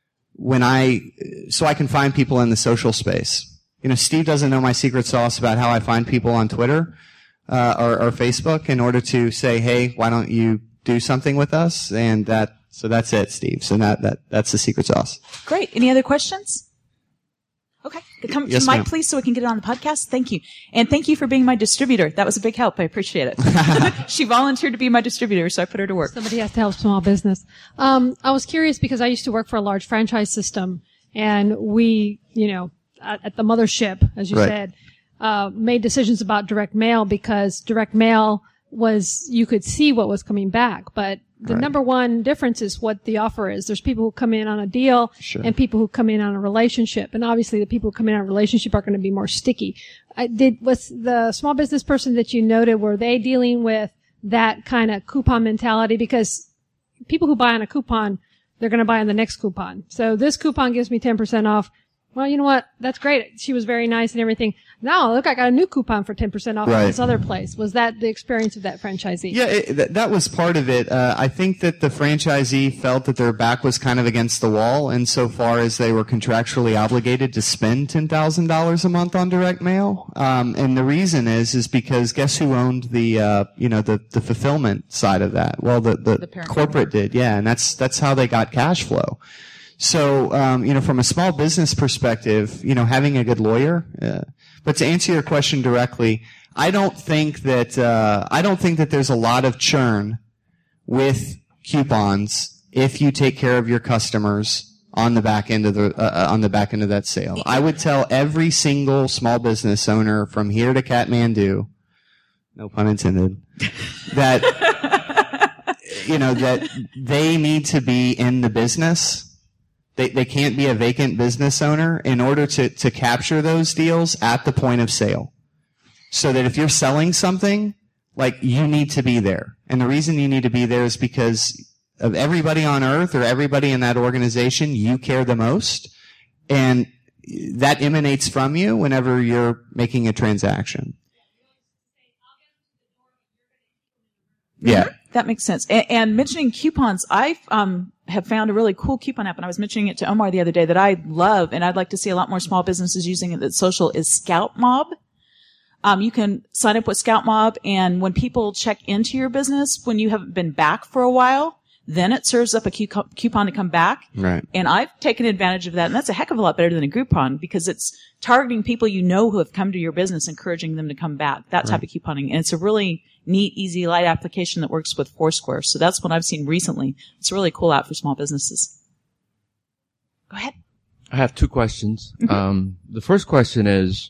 S2: so I can find people in the social space. Steve doesn't know my secret sauce about how I find people on Twitter or Facebook in order to say, hey, why don't you do something with us? And so that's it, Steve. So that's the secret sauce.
S1: Great. Any other questions? Okay. Come to
S2: Yes,
S1: Mike,
S2: ma'am.
S1: please, so we can get it on the podcast. Thank you. And thank you for being my distributor. That was a big help. I appreciate it. She volunteered to be my distributor, so I put her to work.
S9: Somebody has to help small business. I was curious because I used to work for a large franchise system, and we, at the mothership, as you
S2: Right.
S9: said, made decisions about direct mail because direct mail you could see what was coming back. But the
S2: Right.
S9: number one difference is what the offer is. There's people who come in on a deal
S2: Sure.
S9: and people who come in on a relationship. And obviously the people who come in on a relationship are going to be more sticky. Was the small business person that you noted, were they dealing with that kind of coupon mentality? Because people who buy on a coupon, they're going to buy on the next coupon. So this coupon gives me 10% off. Well, you know what? That's great. She was very nice and everything. Now, look, I got a new coupon for 10% off
S2: Right.
S9: at this other place. Was that the experience of that franchisee?
S2: Yeah, that was part of it. I think that the franchisee felt that their back was kind of against the wall insofar as they were contractually obligated to spend $10,000 a month on direct mail. And the reason is because guess who owned the fulfillment side of that? Well, the
S1: parent
S2: corporate did, yeah, and that's how they got cash flow. So, from a small business perspective, having a good lawyer, but to answer your question directly, I don't think that there's a lot of churn with coupons if you take care of your customers on the back end of that sale. I would tell every single small business owner from here to Kathmandu, no pun intended, that that they need to be in the business. They can't be a vacant business owner in order to capture those deals at the point of sale. So that if you're selling something, you need to be there. And the reason you need to be there is because of everybody on earth or everybody in that organization, you care the most. And that emanates from you whenever you're making a transaction. Yeah.
S1: That makes sense. And mentioning coupons, I have found a really cool coupon app, and I was mentioning it to Omar the other day that I love, and I'd like to see a lot more small businesses using it that's social, is Scout Mob. You can sign up with Scout Mob, and when people check into your business, when you haven't been back for a while, then it serves up a coupon to come back.
S2: Right.
S1: And I've taken advantage of that, and that's a heck of a lot better than a Groupon because it's targeting people who have come to your business, encouraging them to come back, that type of couponing. And it's a really neat, easy, light application that works with Foursquare. So that's what I've seen recently. It's a really cool app for small businesses. Go ahead.
S10: I have two questions. The first question is,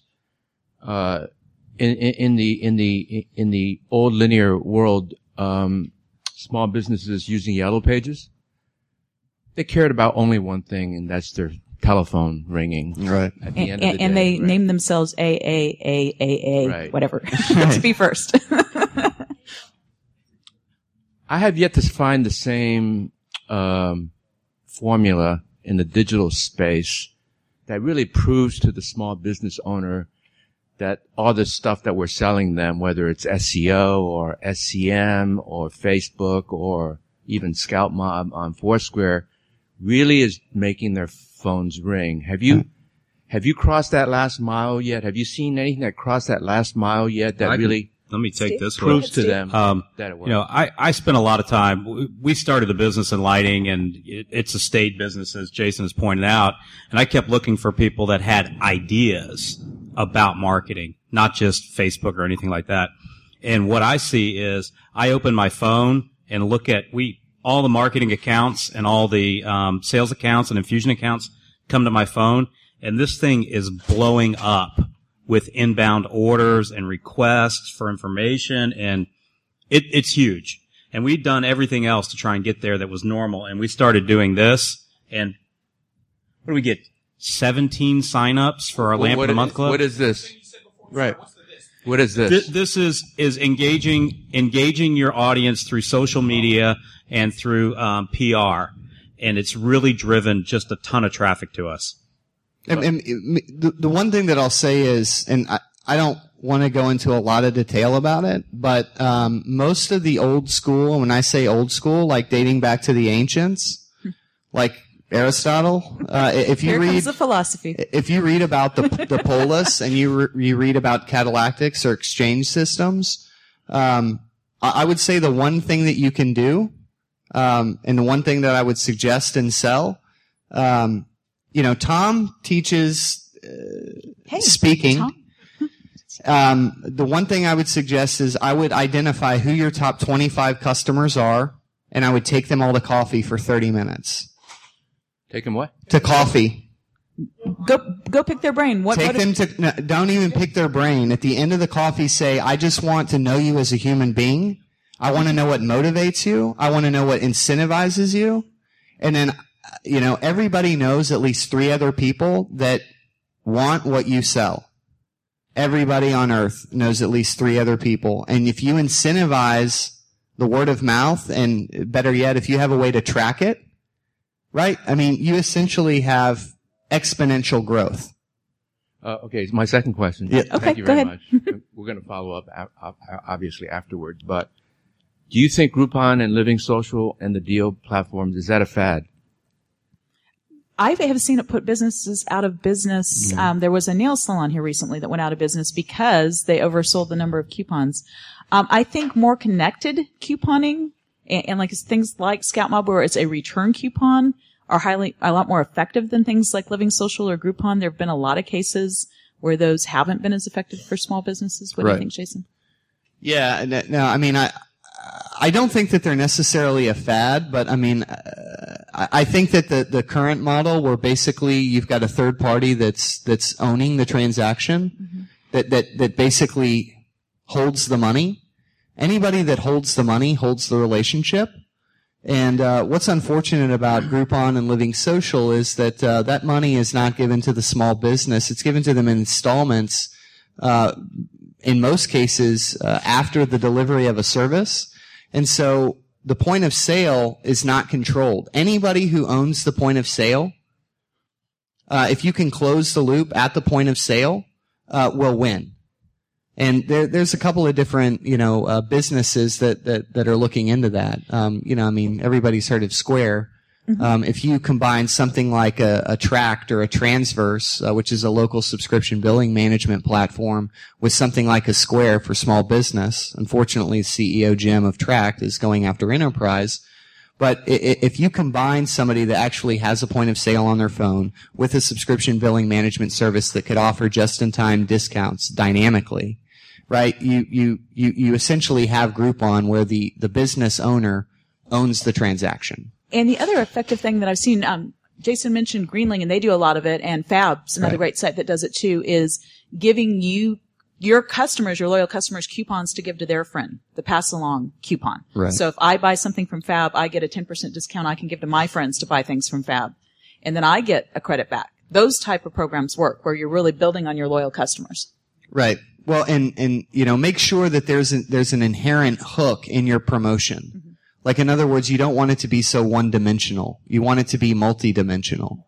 S10: in the old linear world, small businesses using Yellow Pages, they cared about only one thing, and that's their telephone ringing.
S2: Right.
S10: At the end of the
S1: And
S10: day,
S1: they
S10: right?
S1: name themselves AAAAA,
S10: Right.
S1: whatever, to be first.
S10: I have yet to find the same formula in the digital space that really proves to the small business owner that all the stuff that we're selling them, whether it's SEO or SCM or Facebook or even Scout Mob on Foursquare, really is making their phones ring. Have you crossed that last mile yet? Have you seen anything that crossed that last mile yet that really
S6: Let me take this one.
S10: proves to them that it works?
S6: I spent a lot of time. We started the business in lighting, and it's a staid business, as Jason has pointed out. And I kept looking for people that had ideas about marketing, not just Facebook or anything like that. And what I see is I open my phone and look at all the marketing accounts and all the sales accounts and infusion accounts come to my phone, and this thing is blowing up with inbound orders and requests for information, and it's huge. And we'd done everything else to try and get there that was normal. And we started doing this. And what do we get? 17 signups for our Lamp of the Month Club?
S10: What is this? Right. What is this?
S6: This is engaging your audience through social media and through PR. And it's really driven just a ton of traffic to us.
S2: And the one thing that I'll say is, and I don't want to go into a lot of detail about it, but most of the old school, when I say old school, like dating back to the ancients, like Aristotle, if you
S1: Here
S2: read
S1: comes the philosophy.
S2: If you read about the polis and you read about catalactics or exchange systems, I would say the one thing that you can do, and the one thing that I would suggest and sell, Tom teaches speaking.
S1: Tom.
S2: The one thing I would suggest is I would identify who your top 25 customers are, and I would take them all to coffee for 30 minutes.
S10: Take them what?
S2: To coffee.
S1: Go pick their brain.
S2: Don't even pick their brain. At the end of the coffee, say, I just want to know you as a human being. I want to know what motivates you. I want to know what incentivizes you. And then, everybody knows at least 3 other people that want what you sell. Everybody on earth knows at least 3 other people. And if you incentivize the word of mouth, and better yet, if you have a way to track it, right? I mean, you essentially have exponential growth.
S10: Okay, my second question.
S2: Yeah.
S1: Okay,
S10: Thank you
S1: go
S10: very
S1: ahead.
S10: much. We're going to follow up, obviously, afterwards. But do you think Groupon and Living Social and the Deal platforms, is that a fad?
S1: I have seen it put businesses out of business. There was a nail salon here recently that went out of business because they oversold the number of coupons. I think more connected couponing and like things like Scout Mob, where it's a return coupon, are a lot more effective than things like Living Social or Groupon. There have been a lot of cases where those haven't been as effective for small businesses. What do you think, Jason?
S2: Yeah, no, I mean, I don't think that they're necessarily a fad, but I mean, I think that the current model where basically you've got a third party that's owning the transaction, that basically holds the money. Anybody that holds the money holds the relationship. And what's unfortunate about Groupon and Living Social is that that money is not given to the small business. It's given to them in installments, in most cases, after the delivery of a service. And so the point of sale is not controlled. Anybody who owns the point of sale, if you can close the loop at the point of sale, will win. And there's a couple of different, businesses that are looking into that. Everybody's heard of Square. If you combine something like a Tract or a Transverse, which is a local subscription billing management platform, with something like a Square for small business, unfortunately, the CEO Jim of Tract is going after enterprise. But if you combine somebody that actually has a point of sale on their phone with a subscription billing management service that could offer just-in-time discounts dynamically, right? You essentially have Groupon where the business owner owns the transaction.
S1: And the other effective thing that I've seen, Jason mentioned Greenling, and they do a lot of it, and Fab's another great site that does it too, is giving your customers, your loyal customers, coupons to give to their friend, the pass along coupon.
S2: Right.
S1: So if I buy something from Fab, I get a 10% discount I can give to my friends to buy things from Fab. And then I get a credit back. Those type of programs work where you're really building on your loyal customers.
S2: Right. Well, and make sure that there's an inherent hook in your promotion. Like, in other words, you don't want it to be so one-dimensional. You want it to be multi-dimensional.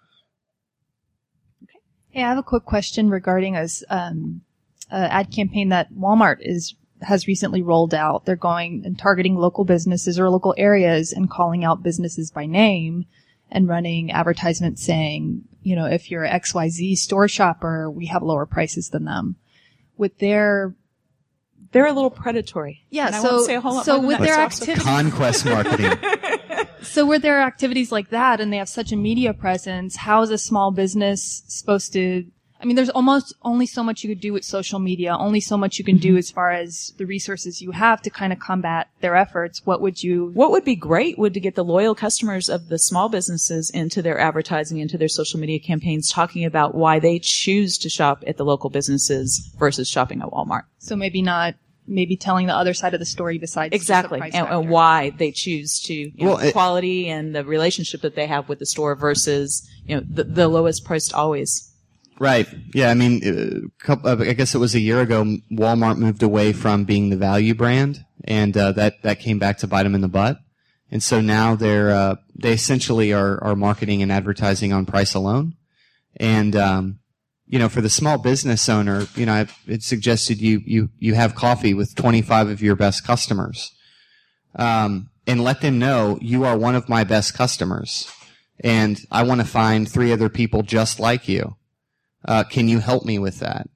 S11: Hey, I have a quick question regarding ad campaign that Walmart has recently rolled out. They're going and targeting local businesses or local areas and calling out businesses by name and running advertisements saying, if you're a XYZ store shopper, we have lower prices than them.
S1: They're a little predatory.
S11: Yeah,
S1: and I won't say a whole lot more than
S11: with
S1: that,
S11: their
S1: so
S11: activities,
S2: Conquest marketing.
S11: So with their activities like that, and they have such a media presence, how is a small business supposed to? I mean, there's almost only so much you could do with social media, only so much you can do as far as the resources you have to kind of combat their efforts. What would be great would to get the loyal customers of the small businesses into their advertising, into their social media campaigns, talking about why they choose to shop at the local businesses versus shopping at Walmart. So maybe not maybe telling the other side of the story besides
S1: Exactly,
S11: just the price
S1: and
S11: factor.
S1: why they choose to, you know,
S2: Well,
S1: quality and the relationship that they have with the store versus, you know, the lowest priced always.
S2: Right. Yeah. I mean, I guess it was a year ago, Walmart moved away from being the value brand, and that came back to bite them in the butt. And so now they essentially are marketing and advertising on price alone. And you know, for the small business owner, you know, it suggested you have coffee with 25 of your best customers, and let them know you are one of my best customers, and I want to find 3 other people just like you. Can you help me with that?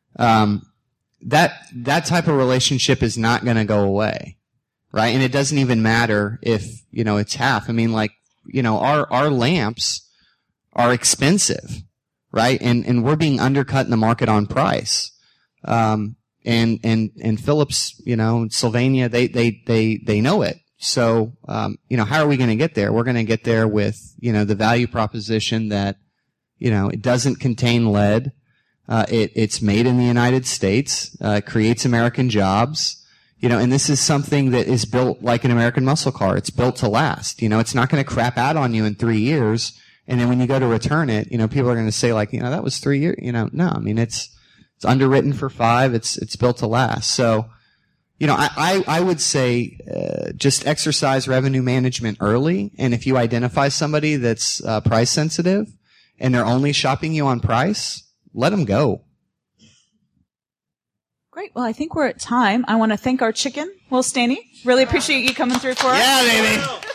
S2: That type of relationship is not going to go away, right? And it doesn't even matter if, you know, it's half. I mean, like, you know, our lamps are expensive, right? And we're being undercut in the market on price. And Philips, you know, Sylvania, they know it. So, you know, how are we going to get there? We're going to get there with, you know, the value proposition that, you know, it doesn't contain lead. It's made in the United States. It creates American jobs. You know, and this is something that is built like an American muscle car. It's built to last. You know, it's not going to crap out on you in 3 years. And then when you go to return it, you know, people are going to say like, you know, that was 3 years. You know, no, I mean, it's underwritten for 5. It's built to last. So, you know, I would say, just exercise revenue management early. And if you identify somebody that's, price sensitive and they're only shopping you on price, let them go.
S1: Great. Well, I think we're at time. I want to thank our chicken, Will Staney. Really appreciate you coming through for us.
S2: Yeah, baby.